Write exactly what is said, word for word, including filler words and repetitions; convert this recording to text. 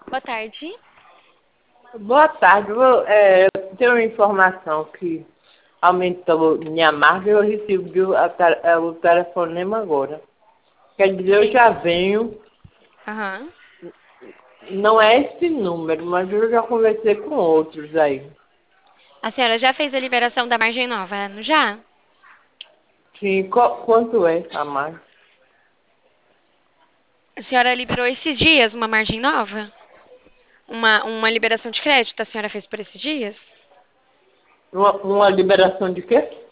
Boa tarde. Boa tarde. Eu, é, eu tenho uma informação que aumentou minha marca e eu recebi o, a, ta- é, o telefonema agora. Quer dizer, eu Sim. já venho, Aham. não é esse número, mas eu já conversei com outros aí. A senhora já fez a liberação da margem nova, não já? Sim, qu- quanto é a mais? A senhora liberou esses dias uma margem nova? Uma, uma liberação de crédito a senhora fez por esses dias? Uma, uma liberação de quê?